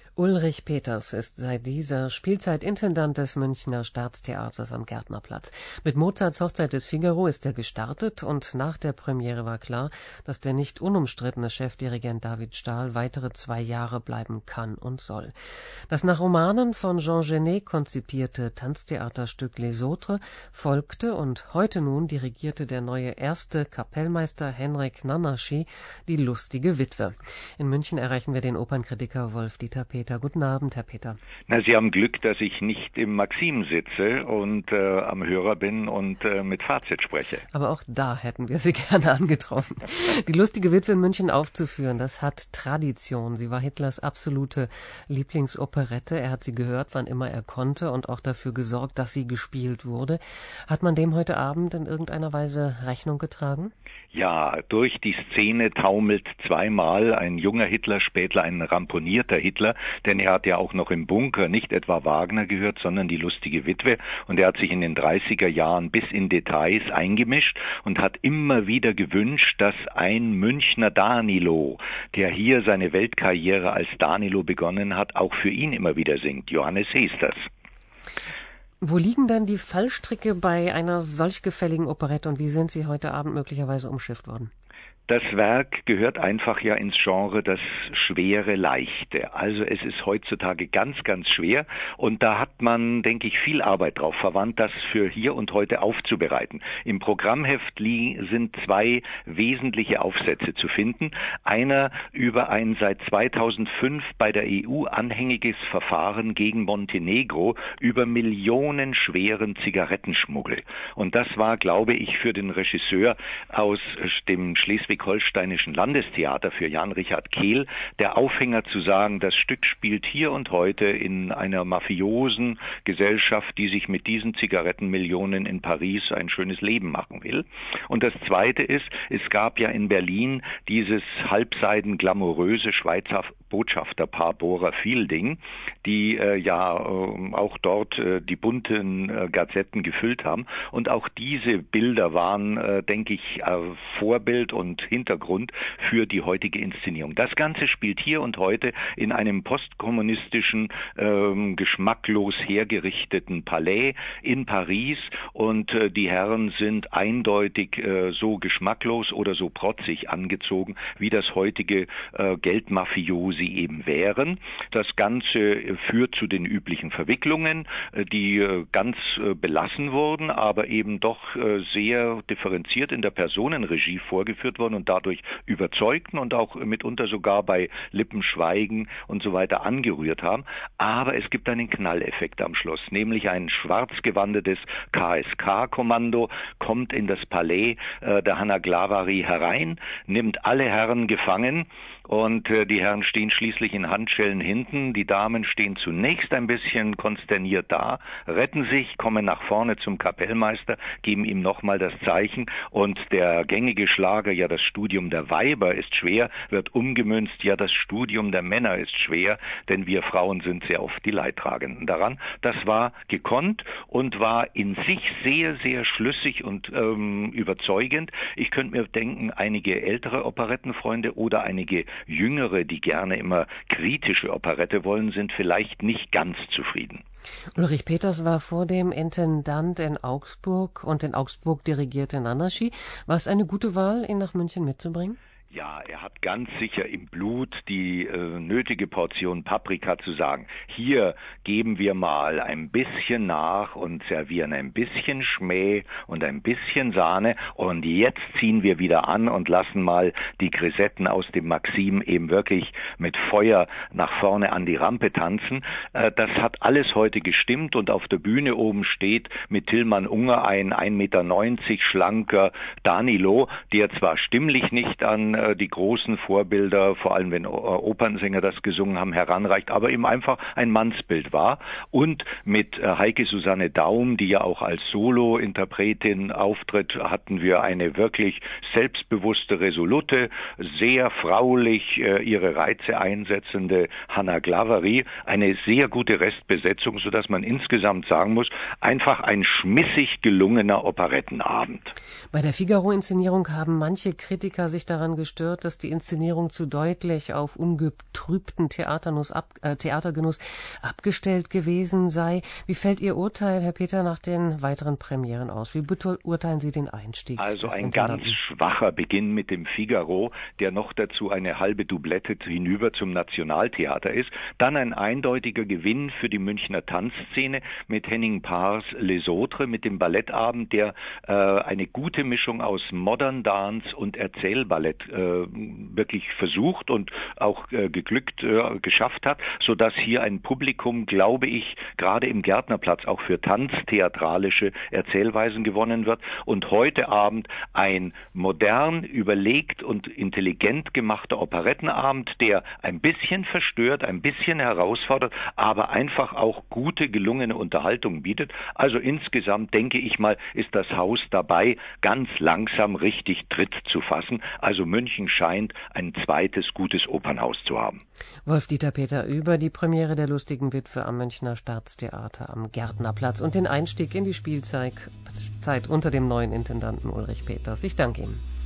Ulrich Peters ist seit dieser Spielzeit Intendant des Münchner Staatstheaters am Gärtnerplatz. Mit Mozarts Hochzeit des Figaro ist er gestartet und nach der Premiere war klar, dass der nicht unumstrittene Chefdirigent David Stahl weitere 2 Jahre bleiben kann und soll. Das nach Romanen von Jean Genet konzipierte Tanztheaterstück Les Autres folgte und heute nun dirigierte der neue erste Kapellmeister Henryk Nanaschi die lustige Witwe. In München erreichen wir den Opernkritiker Wolf-Dieter Peter. Guten Abend, Herr Peter. Na, Sie haben Glück, dass ich nicht im Maxim sitze und am Hörer bin und mit Fazit spreche. Aber auch da hätten wir Sie gerne angetroffen. Die lustige Witwe in München aufzuführen, das hat Tradition. Sie war Hitlers absolute Lieblingsoperette. Er hat sie gehört, wann immer er konnte und auch dafür gesorgt, dass sie gespielt wurde. Hat man dem heute Abend in irgendeiner Weise Rechnung getragen? Ja, durch die Szene taumelt zweimal ein junger Hitler, später ein ramponierter Hitler, denn er hat ja auch noch im Bunker nicht etwa Wagner gehört, sondern die lustige Witwe, und er hat sich in den 30er Jahren bis in Details eingemischt und hat immer wieder gewünscht, dass ein Münchner Danilo, der hier seine Weltkarriere als Danilo begonnen hat, auch für ihn immer wieder singt. Johannes Heesters. Wo liegen denn die Fallstricke bei einer solch gefälligen Operette und wie sind sie heute Abend möglicherweise umschifft worden? Das Werk gehört einfach ja ins Genre das schwere Leichte. Also es ist heutzutage ganz, ganz schwer und da hat man, denke ich, viel Arbeit drauf verwandt, das für hier und heute aufzubereiten. Im Programmheft sind 2 wesentliche Aufsätze zu finden. Einer über ein seit 2005 bei der EU anhängiges Verfahren gegen Montenegro über millionenschweren Zigarettenschmuggel. Und das war, glaube ich, für den Regisseur aus dem Schleswig-Holsteinischen Landestheater, für Jan-Richard Kehl, der Aufhänger zu sagen, das Stück spielt hier und heute in einer mafiosen Gesellschaft, die sich mit diesen Zigarettenmillionen in Paris ein schönes Leben machen will. Und das Zweite ist, es gab ja in Berlin dieses halbseiden-glamouröse Schweizer Botschafterpaar Bohrer Fielding, die auch dort die bunten Gazetten gefüllt haben. Und auch diese Bilder waren, denke ich, Vorbild und Hintergrund für die heutige Inszenierung. Das Ganze spielt hier und heute in einem postkommunistischen, geschmacklos hergerichteten Palais in Paris und die Herren sind eindeutig so geschmacklos oder so protzig angezogen, wie das heutige Geldmafiosi eben wären. Das Ganze führt zu den üblichen Verwicklungen, die ganz belassen wurden, aber eben doch sehr differenziert in der Personenregie vorgeführt wurden und dadurch überzeugten und auch mitunter sogar bei Lippenschweigen und so weiter angerührt haben. Aber es gibt einen Knalleffekt am Schluss, nämlich ein schwarzgewandetes KSK-Kommando kommt in das Palais der Hanna Glavari herein, nimmt alle Herren gefangen und die Herren stehen schließlich in Handschellen hinten. Die Damen stehen zunächst ein bisschen konsterniert da, retten sich, kommen nach vorne zum Kapellmeister, geben ihm nochmal das Zeichen und der gängige Schlager, ja das Studium der Weiber ist schwer, wird umgemünzt, ja das Studium der Männer ist schwer, denn wir Frauen sind sehr oft die Leidtragenden daran. Das war gekonnt und war in sich sehr, sehr schlüssig und überzeugend. Ich könnte mir denken, einige ältere Operettenfreunde oder einige Jüngere, die gerne immer kritische Operette wollen, sind vielleicht nicht ganz zufrieden. Ulrich Peters war vor dem Intendant in Augsburg und in Augsburg dirigierte Nanaschi. War es eine gute Wahl, ihn nach München mitzubringen? Ja, er hat ganz sicher im Blut die nötige Portion Paprika zu sagen, hier geben wir mal ein bisschen nach und servieren ein bisschen Schmäh und ein bisschen Sahne und jetzt ziehen wir wieder an und lassen mal die Grisetten aus dem Maxim eben wirklich mit Feuer nach vorne an die Rampe tanzen. Das hat alles heute gestimmt und auf der Bühne oben steht mit Tillmann Unger ein 1,90 Meter schlanker Danilo, der zwar stimmlich nicht an die großen Vorbilder, vor allem wenn Opernsänger das gesungen haben, heranreicht, aber eben einfach ein Mannsbild war. Und mit Heike Susanne Daum, die ja auch als Solo-Interpretin auftritt, hatten wir eine wirklich selbstbewusste, resolute, sehr fraulich ihre Reize einsetzende Hanna Glavari, eine sehr gute Restbesetzung, sodass man insgesamt sagen muss, einfach ein schmissig gelungener Operettenabend. Bei der Figaro-Inszenierung haben manche Kritiker sich daran gestört, gestört, dass die Inszenierung zu deutlich auf ungetrübten Theatergenuss abgestellt gewesen sei. Wie fällt Ihr Urteil, Herr Peter, nach den weiteren Premieren aus? Wie beurteilen Sie den Einstieg? Also ein ganz schwacher Beginn mit dem Figaro, der noch dazu eine halbe Doublette hinüber zum Nationaltheater ist. Dann ein eindeutiger Gewinn für die Münchner Tanzszene mit Henning Paars Les Autres, mit dem Ballettabend, der eine gute Mischung aus Modern Dance und Erzählballett wirklich versucht und auch geglückt geschafft hat, sodass hier ein Publikum, glaube ich, gerade im Gärtnerplatz auch für tanztheatralische Erzählweisen gewonnen wird. Und heute Abend ein modern, überlegt und intelligent gemachter Operettenabend, der ein bisschen verstört, ein bisschen herausfordert, aber einfach auch gute, gelungene Unterhaltung bietet. Also insgesamt denke ich mal, ist das Haus dabei, ganz langsam richtig Tritt zu fassen. Also München scheint ein zweites gutes Opernhaus zu haben. Wolf-Dieter Peter über die Premiere der Lustigen Witwe am Münchner Staatstheater am Gärtnerplatz und den Einstieg in die Spielzeit unter dem neuen Intendanten Ulrich Peters. Ich danke Ihnen.